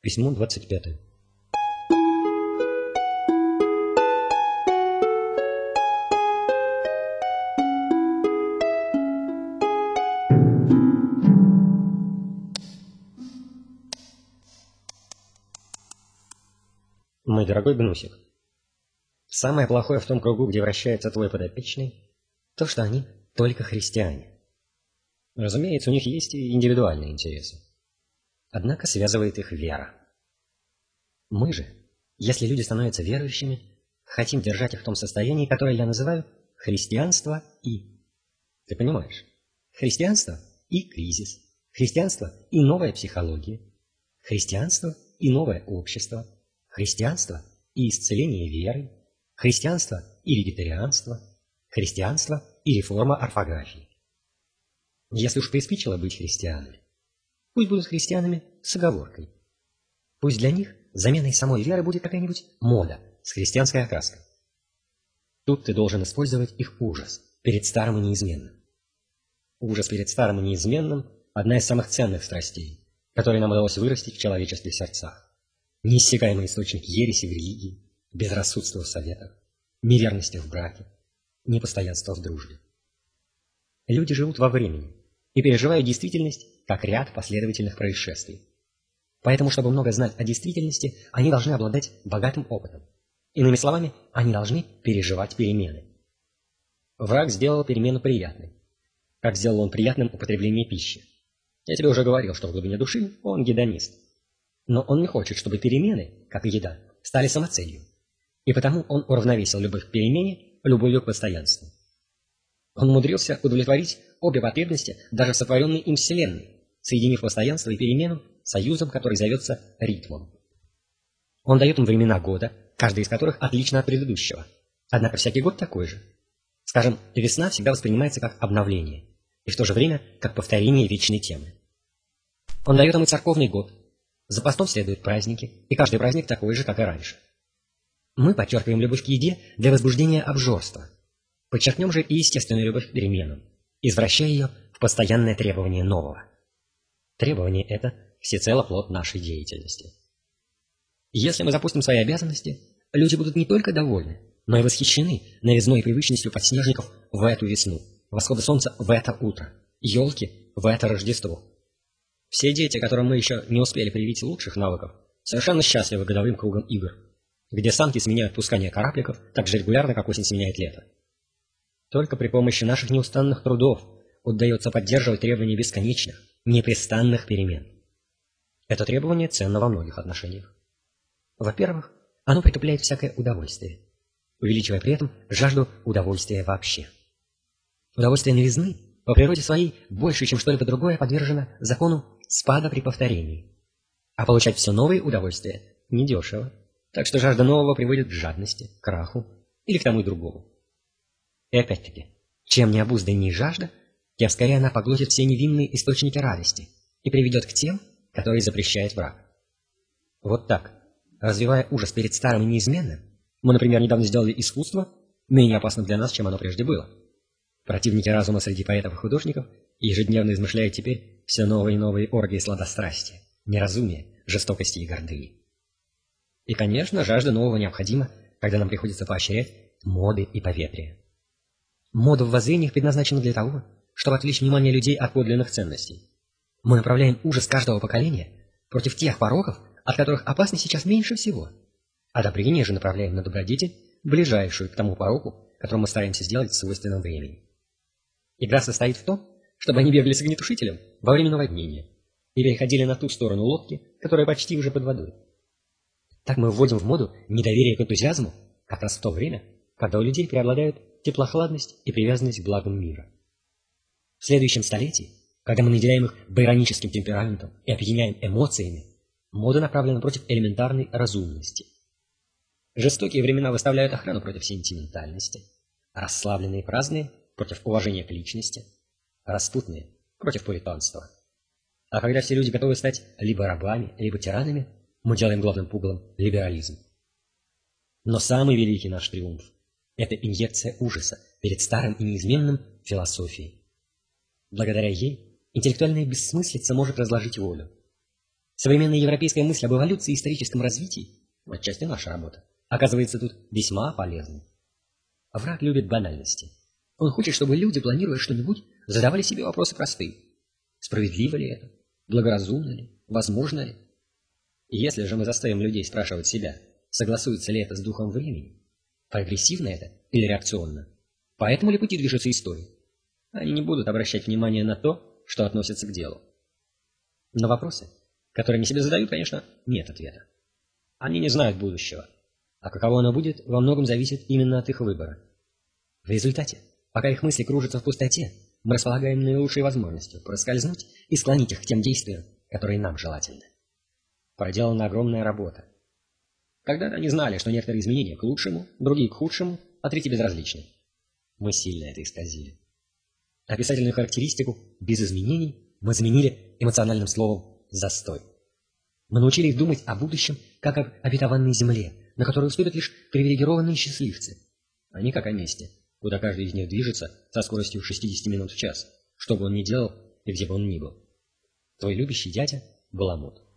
Письмо 25. Мой дорогой Гнусик, самое плохое в том кругу, где вращается твой подопечный, то, что они только христиане. Разумеется, у них есть и индивидуальные интересы. Однако связывает их вера. Мы же, если люди становятся верующими, хотим держать их в том состоянии, которое я называю христианство и... Ты понимаешь? Христианство и кризис. Христианство и новая психология. Христианство и новое общество. Христианство и исцеление веры. Христианство и вегетарианство. Христианство и реформа орфографии. Если уж приспичило быть христианами, пусть будут христианами с оговоркой. Пусть для них заменой самой веры будет какая-нибудь мода с христианской окраской. Тут ты должен использовать их ужас перед старым и неизменным. Ужас перед старым и неизменным – одна из самых ценных страстей, которые нам удалось вырастить в человеческих сердцах. Неиссякаемый источник ереси в религии, безрассудства в советах, неверности в браке, непостоянства в дружбе. Люди живут во времени и переживают действительность как ряд последовательных происшествий. Поэтому, чтобы много знать о действительности, они должны обладать богатым опытом. Иными словами, они должны переживать перемены. Враг сделал перемену приятной. Как сделал он приятным употребление пищи? Я тебе уже говорил, что в глубине души он гедонист. Но он не хочет, чтобы перемены, как и еда, стали самоцелью. И потому он уравновесил любовь к перемене любовью к постоянству. Он умудрился удовлетворить обе потребности даже в сотворенной им Вселенной, соединив постоянство и перемену союзом, который зовется ритмом. Он дает им времена года, каждый из которых отлично от предыдущего. Однако всякий год такой же. Скажем, весна всегда воспринимается как обновление, и в то же время как повторение вечной темы. Он дает им и церковный год. За постом следуют праздники, и каждый праздник такой же, как и раньше. Мы подчеркиваем любовь к еде для возбуждения обжорства. Подчеркнем же и естественную любовь к переменам, извращая ее в постоянное требование нового. Требование это всецело плод нашей деятельности. Если мы запустим свои обязанности, люди будут не только довольны, но и восхищены новизной и привычностью подснежников в эту весну, восхода солнца в это утро, елки в это Рождество. Все дети, которым мы еще не успели привить лучших навыков, совершенно счастливы годовым кругом игр, где санки сменяют пускание корабликов так же регулярно, как осень сменяет лето. Только при помощи наших неустанных трудов удается поддерживать требования бесконечных, непрестанных перемен. Это требование ценно во многих отношениях. Во-первых, оно притупляет всякое удовольствие, увеличивая при этом жажду удовольствия вообще. Удовольствие новизны по природе своей больше, чем что-либо другое, подвержено закону спада при повторении. А получать все новые удовольствия недешево, так что жажда нового приводит к жадности, к краху или к тому и другому. И опять-таки, чем необузданнее жажда, тем скорее она поглотит все невинные источники радости и приведет к тем, которые запрещает враг. Вот так, развивая ужас перед старым и неизменным, мы, например, недавно сделали искусство менее опасным для нас, чем оно прежде было. Противники разума среди поэтов и художников ежедневно измышляют теперь все новые и новые оргии сладострастия, неразумия, жестокости и гордыни. И, конечно, жажда нового необходима, когда нам приходится поощрять моды и поветрия. Мода в воззрениях предназначена для того, чтобы отвлечь внимание людей от подлинных ценностей. Мы направляем ужас каждого поколения против тех пороков, от которых опасны сейчас меньше всего. Одобрение же направляем на добродетель, ближайшую к тому пороку, который мы стараемся сделать в свойственном времени. Игра состоит в том, чтобы они бегали с огнетушителем во время наводнения и переходили на ту сторону лодки, которая почти уже под водой. Так мы вводим в моду недоверие к энтузиазму как раз в то время, когда у людей преобладают теплохладность и привязанность к благам мира. В следующем столетии, когда мы наделяем их байроническим темпераментом и опьяняем эмоциями, мода направлена против элементарной разумности. Жестокие времена выставляют охрану против сентиментальности, расслабленные и праздные против уважения к личности, распутные против пуританства. А когда все люди готовы стать либо рабами, либо тиранами, мы делаем главным пугалом либерализм. Но самый великий наш триумф – это инъекция ужаса перед старым и неизменным философией. Благодаря ей интеллектуальная бессмыслица может разложить волю. Современная европейская мысль об эволюции и историческом развитии, отчасти наша работа, оказывается тут весьма полезной. Враг любит банальности. Он хочет, чтобы люди, планируя что-нибудь, задавали себе вопросы простые. Справедливо ли это? Благоразумно ли? Возможно ли? И если же мы заставим людей спрашивать себя, согласуется ли это с духом времени, прогрессивно это или реакционно, по этому ли пути движется история, они не будут обращать внимание на то, что относится к делу. На вопросы, которые они себе задают, конечно, нет ответа. Они не знают будущего, а каково оно будет, во многом зависит именно от их выбора. В результате, пока их мысли кружатся в пустоте, мы располагаем наилучшей возможностью проскользнуть и склонить их к тем действиям, которые нам желательны. Проделана огромная работа. Когда-то они знали, что некоторые изменения к лучшему, другие к худшему, а третьи безразличны. Мы сильно это исказили. Описательную характеристику «без изменений» мы заменили эмоциональным словом «застой». Мы научили их думать о будущем, как об обетованной земле, на которую вступят лишь привилегированные счастливцы, а не как о месте, куда каждый из них движется со скоростью 60 минут в час, что бы он ни делал и где бы он ни был. Твой любящий дядя Баламут.